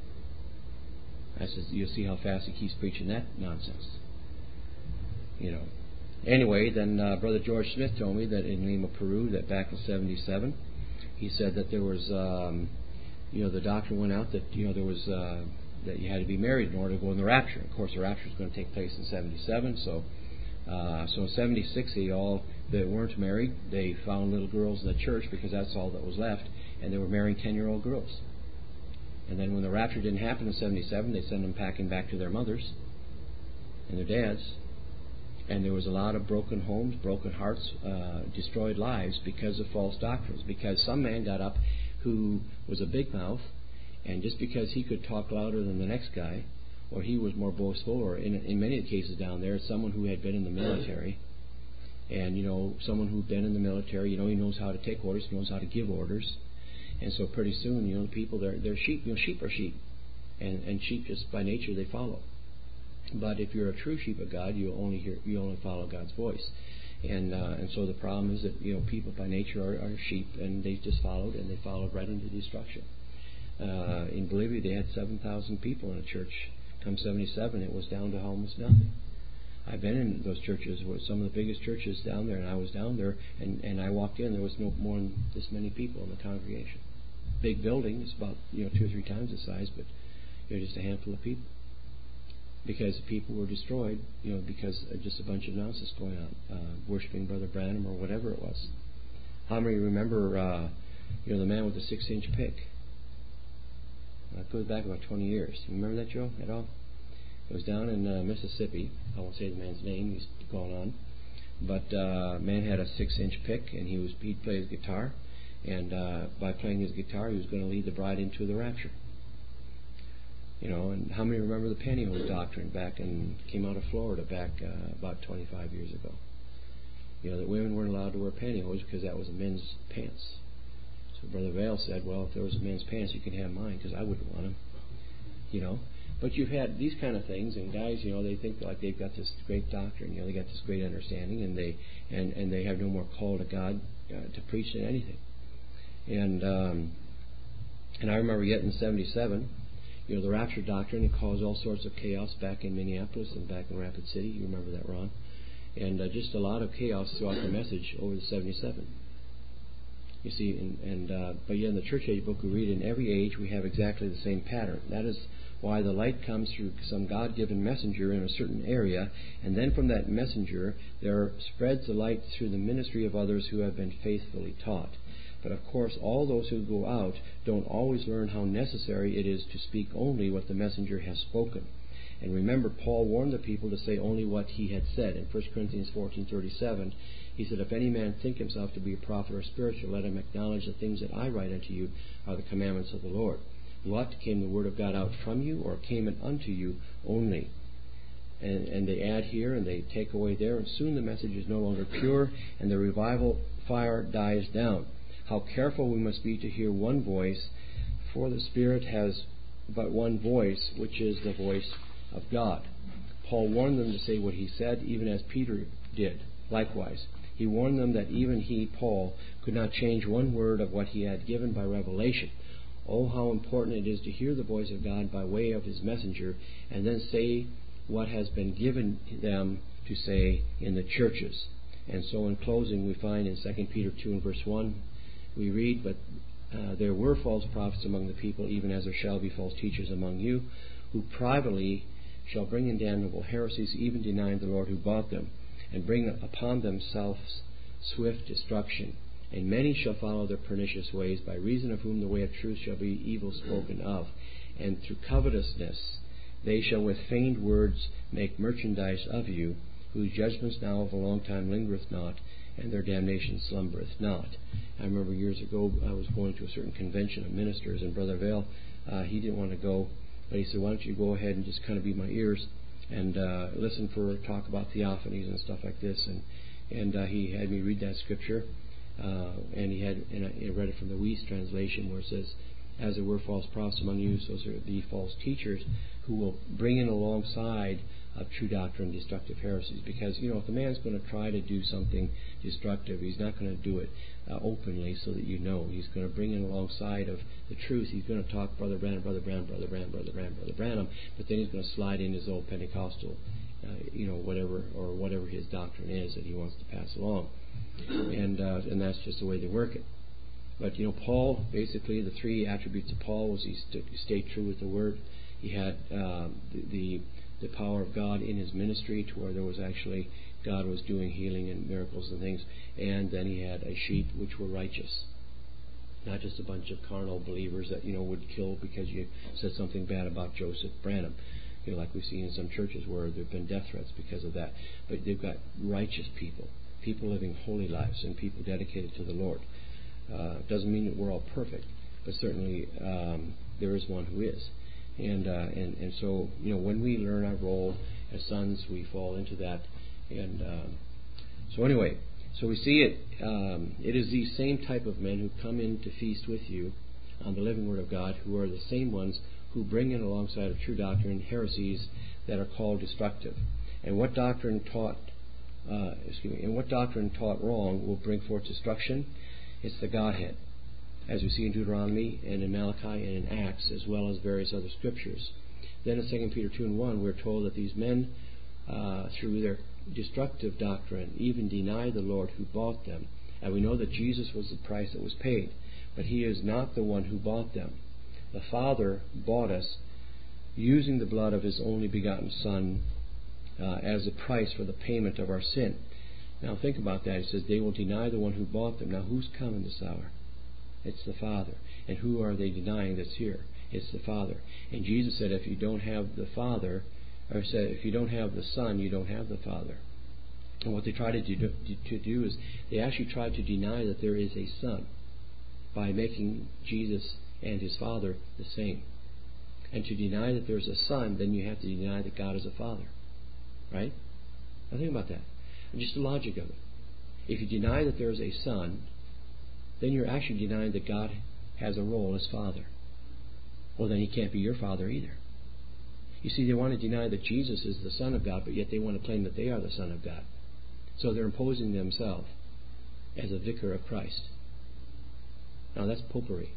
I said, you'll see how fast he keeps preaching that nonsense. You know. Anyway, then uh, Brother George Smith told me that in Lima, Peru, that back in seventy-seven, he said that there was, um, you know, the doctrine went out that, you know, there was, uh, that you had to be married in order to go in the rapture. Of course, the rapture is going to take place in seventy-seven, so Uh, so in seventy-six, they all that weren't married, they found little girls in the church because that's all that was left, and they were marrying ten-year-old girls. And then when the rapture didn't happen in seventy-seven, they sent them packing back to their mothers and their dads. And there was a lot of broken homes, broken hearts, uh, destroyed lives because of false doctrines. Because some man got up who was a big mouth, and just because he could talk louder than the next guy, or he was more boastful, or in, in many cases down there, someone who had been in the military, and, you know, someone who'd been in the military, you know, he knows how to take orders, he knows how to give orders, and so pretty soon, you know, people, they're, they're sheep, you know, sheep are sheep, and, and sheep just by nature, they follow. But if you're a true sheep of God, you only hear, you only follow God's voice. And uh, and so the problem is that, you know, people by nature are, are sheep, and they just followed, and they followed right into destruction. Uh, in Bolivia, they had seven thousand people in a church. Come seventy-seven, it was down to almost nothing. I've been in those churches, where some of the biggest churches down there, and I was down there, and, and I walked in, there was no more than this many people in the congregation. Big building, it's about, you know, two or three times the size, but, you know, just a handful of people. Because people were destroyed, you know, because of just a bunch of nonsense going on, uh, worshiping Brother Branham or whatever it was. How many remember, uh, you know, the man with the six-inch pick? It goes back about twenty years. You remember that, Joe, at all? It was down in uh, Mississippi. I won't say the man's name. He's gone on. But uh, man had a six-inch pick, and he was he'd play his guitar. And uh, by playing his guitar, he was going to lead the bride into the rapture. You know, and how many remember the pantyhose doctrine back and came out of Florida back uh, about twenty-five years ago? You know, that women weren't allowed to wear pantyhose because that was a men's pants. So Brother Vail said, well, if there was a men's pants, you can have mine because I wouldn't want them. You know, but you've had these kind of things, and guys, you know, they think like they've got this great doctrine, you know, they got this great understanding, and they and, and they have no more call to God uh, to preach than anything. And um, and I remember yet in seventy-seven, you know, the rapture doctrine, it caused all sorts of chaos back in Minneapolis and back in Rapid City. You remember that, Ron? And uh, just a lot of chaos throughout the message over the seventy-seven. You see, and, and uh, but yet in the church age book we read, in every age we have exactly the same pattern. That is why the light comes through some God-given messenger in a certain area, and then from that messenger there spreads the light through the ministry of others who have been faithfully taught. But of course, all those who go out don't always learn how necessary it is to speak only what the messenger has spoken. And remember, Paul warned the people to say only what he had said. In First Corinthians fourteen thirty-seven, he said, if any man think himself to be a prophet or spiritual, let him acknowledge the things that I write unto you are the commandments of the Lord. What? Came the word of God out from you, or came it unto you only? And, and they add here and they take away there, and soon the message is no longer pure, and the revival fire dies down. How careful we must be to hear one voice, for the Spirit has but one voice, which is the voice of God. Paul warned them to say what he said, even as Peter did. Likewise, he warned them that even he, Paul, could not change one word of what he had given by revelation. Oh, how important it is to hear the voice of God by way of his messenger, and then say what has been given them to say in the churches. And so in closing, we find in Second Peter two and verse one, we read, But uh, there were false prophets among the people, even as there shall be false teachers among you, who privately shall bring in damnable heresies, even denying the Lord who bought them, and bring upon themselves swift destruction. And many shall follow their pernicious ways, by reason of whom the way of truth shall be evil spoken of. And through covetousness they shall with feigned words make merchandise of you, whose judgments now of a long time lingereth not, and their damnation slumbereth not. I remember years ago I was going to a certain convention of ministers, and Brother Vale, uh, he didn't want to go, but he said, why don't you go ahead and just kind of be my ears and uh, listen for talk about theophanies and stuff like this. And and uh, he had me read that scripture, uh, and he had and I read it from the Weiss translation, where it says, as there were false prophets among you, so there be false teachers who will bring in alongside of true doctrine destructive heresies. Because, you know, if a man's going to try to do something destructive, he's not going to do it uh, openly so that you know. He's going to bring in alongside of the truth. He's going to talk Brother Branham, Brother Branham, Brother Branham, Brother Branham, Brother Branham, but then he's going to slide in his old Pentecostal, uh, you know, whatever, or whatever his doctrine is that he wants to pass along. And uh, and that's just the way they work it. But, you know, Paul, basically, the three attributes of Paul was he st- stayed true with the Word. He had uh, the, the the power of God in his ministry, to where there was actually, God was doing healing and miracles and things. And then he had a sheep which were righteous. Not just a bunch of carnal believers that, you know, would kill because you said something bad about Joseph Branham. You know, like we've seen in some churches where there have been death threats because of that. But they've got righteous people, people living holy lives, and people dedicated to the Lord. Uh, doesn't mean that we're all perfect, but certainly um, there is one who is. And, uh, and and so, you know, when we learn our role as sons, we fall into that. And um, so anyway, so we see it. Um, it is these same type of men who come in to feast with you on the living Word of God, who are the same ones who bring in alongside of true doctrine heresies that are called destructive. And what doctrine taught, uh, excuse me, and what doctrine taught wrong will bring forth destruction. It's the Godhead, as we see in Deuteronomy and in Malachi and in Acts, as well as various other scriptures. Then in Second Peter two and one, we're told that these men, uh, through their destructive doctrine, even deny the Lord who bought them. And we know that Jesus was the price that was paid, but He is not the one who bought them. The Father bought us using the blood of His only begotten Son uh, as a price for the payment of our sin. Now think about that. It says they will deny the one who bought them. Now who's coming this hour? It's the Father. And who are they denying that's here? It's the Father. And Jesus said, if you don't have the Father, or said, if you don't have the Son, you don't have the Father. And what they try to do, to do is they actually try to deny that there is a Son by making Jesus and His Father the same. And to deny that there's a Son, then you have to deny that God is a Father. Right? Now think about that. And just the logic of it. If you deny that there is a Son, then you're actually denying that God has a role as Father. Well, then He can't be your Father either. You see, they want to deny that Jesus is the Son of God, but yet they want to claim that they are the Son of God. So they're imposing themselves as a vicar of Christ. Now that's popery.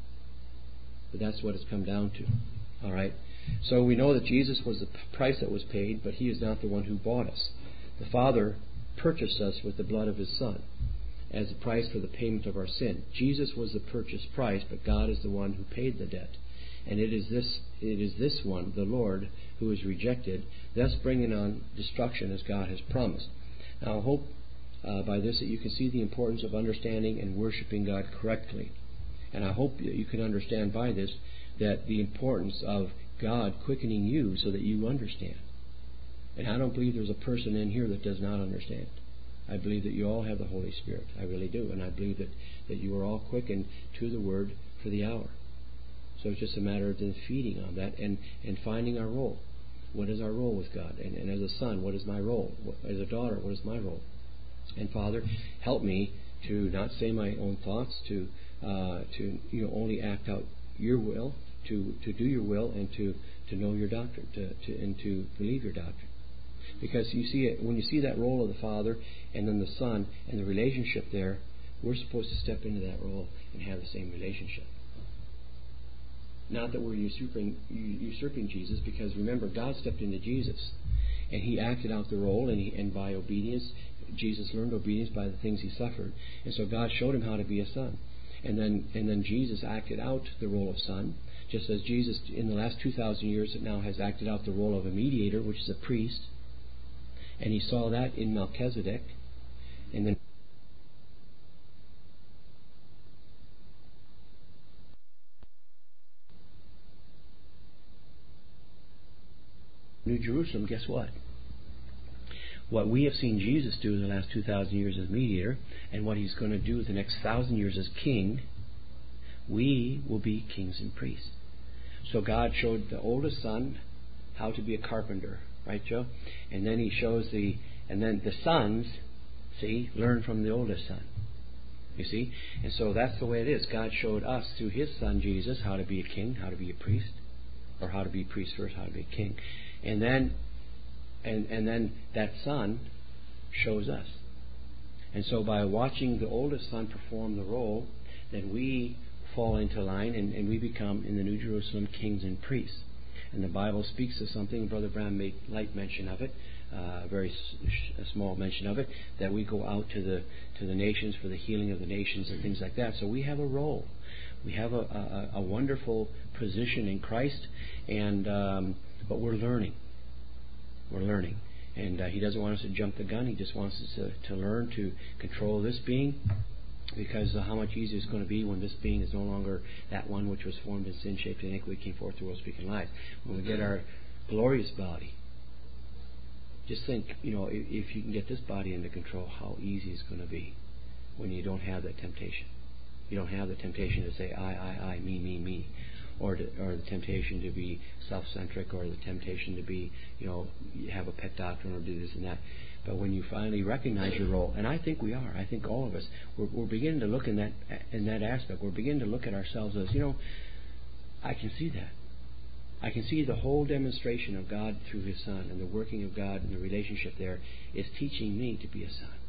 But that's what it's come down to. All right? So we know that Jesus was the price that was paid, but He is not the one who bought us. The Father purchased us with the blood of His Son as a price for the payment of our sin. Jesus was the purchase price, but God is the one who paid the debt. And it is this it is this one, the Lord, who is rejected, thus bringing on destruction as God has promised. Now I hope uh, by this that you can see the importance of understanding and worshiping God correctly. And I hope that you can understand by this that the importance of God quickening you so that you understand. And I don't believe there's a person in here that does not understand. I believe that you all have the Holy Spirit. I really do. And I believe that, that you are all quickened to the Word for the hour. So it's just a matter of then feeding on that and, and finding our role. What is our role with God? And, and as a son, what is my role? As a daughter, what is my role? And Father, help me to not say my own thoughts, to uh, to you know only act out your will, to, to do your will, and to, to know your doctrine, to, to and to believe your doctrine. Because you see it when you see that role of the Father and then the Son and the relationship there, we're supposed to step into that role and have the same relationship. Not that we're usurping usurping Jesus, because remember, God stepped into Jesus, and He acted out the role, and, he, and by obedience, Jesus learned obedience by the things He suffered, and so God showed Him how to be a son, and then and then Jesus acted out the role of son, just as Jesus in the last two thousand years now has acted out the role of a mediator, which is a priest, and He saw that in Melchizedek, and then New Jerusalem, guess what? What we have seen Jesus do in the last two thousand years as mediator, and what He's going to do the next thousand years as king, we will be kings and priests. So God showed the oldest son how to be a carpenter, right, Joe? And then He shows the, and then the sons, see, learn from the oldest son. You see? And so that's the way it is. God showed us through His Son Jesus how to be a king, how to be a priest, or how to be a priest first, how to be a king. And then and, and then that son shows us. And so by watching the oldest son perform the role, then we fall into line and, and we become, in the New Jerusalem, kings and priests. And the Bible speaks of something, Brother Branham made light mention of it, uh, a very s- a small mention of it, that we go out to the to the nations for the healing of the nations and things like that. So we have a role. We have a, a, a wonderful position in Christ, and um, but we're learning. We're learning. And uh, He doesn't want us to jump the gun. He just wants us to, to learn to control this being, because uh, how much easier it's going to be when this being is no longer that one which was formed in sin, shaped in iniquity, came forth to world speaking lies. When we get our glorious body, just think, you know, if, if you can get this body under control, how easy it's going to be when you don't have that temptation. You don't have the temptation to say, I, I, I, me, me, me. Or, to, or the temptation to be self-centric, or the temptation to be, you know, have a pet doctrine or do this and that. But when you finally recognize your role, and I think we are, I think all of us, we're, we're beginning to look in that in that aspect. We're beginning to look at ourselves as, you know, I can see that. I can see the whole demonstration of God through His Son, and the working of God and the relationship there is teaching me to be a son.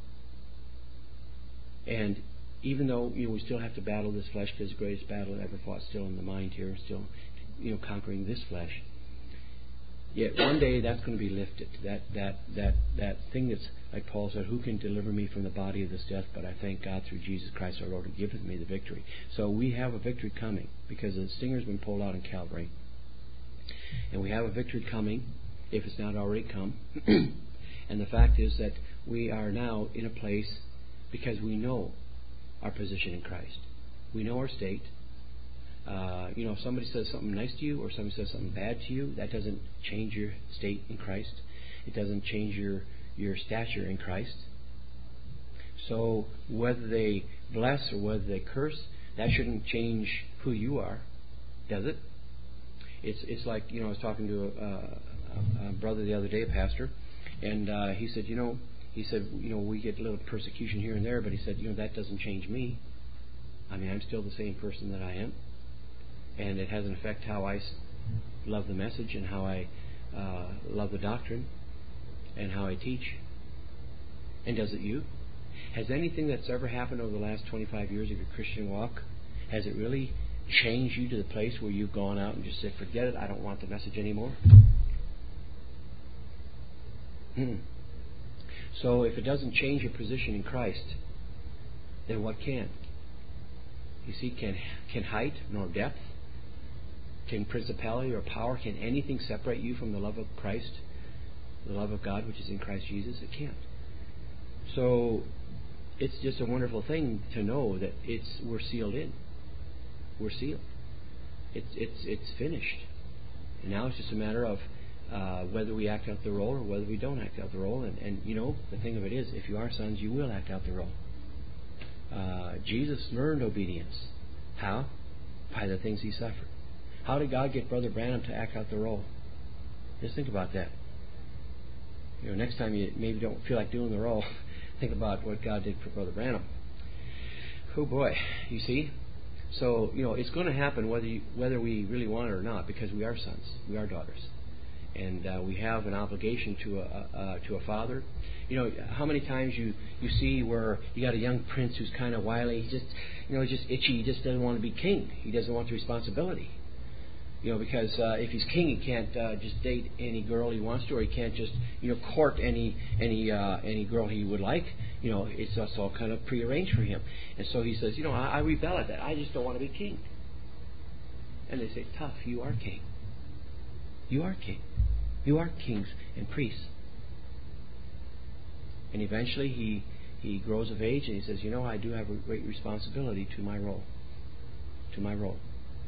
And even though, you know, we still have to battle this flesh, because the greatest battle ever fought still in the mind here, still, you know, conquering this flesh. Yet one day that's going to be lifted. That that that that thing that's, like Paul said, who can deliver me from the body of this death? But I thank God through Jesus Christ our Lord, who giveth me the victory. So we have a victory coming, because the stinger's been pulled out in Calvary, and we have a victory coming, if it's not already come. And the fact is that we are now in a place, because we know our position in Christ. We know our state. Uh, you know, if somebody says something nice to you, or somebody says something bad to you, that doesn't change your state in Christ. It doesn't change your, your stature in Christ. So whether they bless or whether they curse, that shouldn't change who you are, does it? It's it's like, you know, I was talking to a, a, a brother the other day, a pastor, and uh, he said, you know, He said, you know, we get a little persecution here and there, but he said, you know, that doesn't change me. I mean, I'm still the same person that I am. And it has an effect how I love the message, and how I uh, love the doctrine, and how I teach. And does it you? Has anything that's ever happened over the last twenty-five years of your Christian walk, has it really changed you to the place where you've gone out and just said, forget it, I don't want the message anymore? Hmm. So if it doesn't change your position in Christ, then what can? You see, can can height nor depth, can principality or power, can anything separate you from the love of Christ, the love of God which is in Christ Jesus? It can't. So it's just a wonderful thing to know that it's we're sealed in. We're sealed. It's it's it's finished. And now it's just a matter of Uh, whether we act out the role or whether we don't act out the role. And, and, you know, the thing of it is, if you are sons, you will act out the role. Uh, Jesus learned obedience. How? By the things He suffered. How did God get Brother Branham to act out the role? Just think about that. You know, next time you maybe don't feel like doing the role, think about what God did for Brother Branham. Oh boy, you see? So, you know, it's going to happen whether you, whether we really want it or not, because we are sons, we are daughters. And uh, we have an obligation to a uh, to a father. You know, how many times you, you see where you got a young prince who's kind of wily, he just, you know, just itchy, he just doesn't want to be king. He doesn't want the responsibility. You know, because uh, if he's king, he can't uh, just date any girl he wants to, or he can't just, you know, court any any uh, any girl he would like. You know, it's, it's all kind of prearranged for him. And so he says, you know, I, I rebel at that. I just don't want to be king. And they say, tough, you are king. You are king. You are kings and priests. And eventually he, he grows of age and he says, you know, I do have a great responsibility to my role. To my role.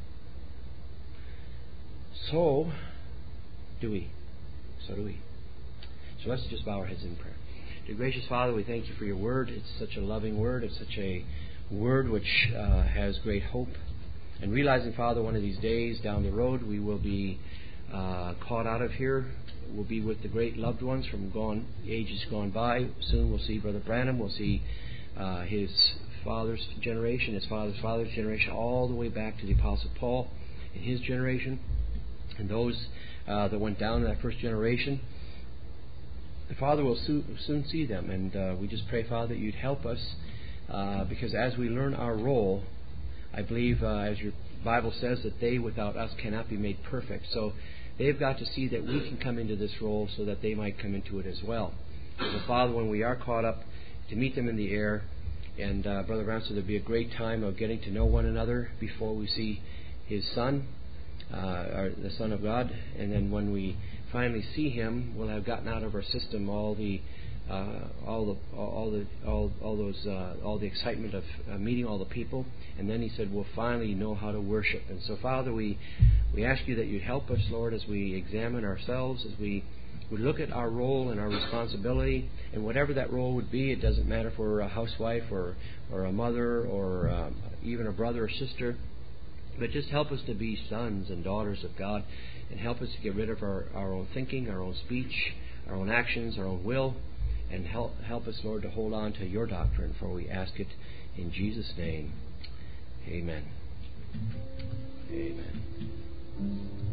So do we. So do we. So let's just bow our heads in prayer. Dear gracious Father, we thank you for your word. It's such a loving word. It's such a word which uh, has great hope. And realizing, Father, one of these days down the road we will be uh, caught out of here. We'll be with the great loved ones from gone ages gone by. Soon we'll see Brother Branham. We'll see uh, his father's generation, his father's father's generation, all the way back to the Apostle Paul in his generation. And those uh, that went down in that first generation, the Father will soon, soon see them. And uh, we just pray, Father, that you'd help us, uh, because as we learn our role, I believe, uh, as your Bible says, that they without us cannot be made perfect. So they've got to see that we can come into this role so that they might come into it as well. So, Father, when we are caught up, to meet them in the air. And uh, Brother Branham said there'll be a great time of getting to know one another before we see his Son, uh, or the Son of God. And then when we finally see him, we'll have gotten out of our system all the uh, all the all the all all those uh, all the excitement of uh, meeting all the people. And then he said we'll finally know how to worship. And so, Father, we we ask you that you'd help us, Lord, as we examine ourselves, as we would look at our role and our responsibility, and whatever that role would be. It doesn't matter if we're a housewife or or a mother or um, even a brother or sister. But just help us to be sons and daughters of God, and help us to get rid of our, our own thinking, our own speech, our own actions, our own will, and help help us, Lord, to hold on to your doctrine, for we ask it in Jesus' name. Amen. Amen.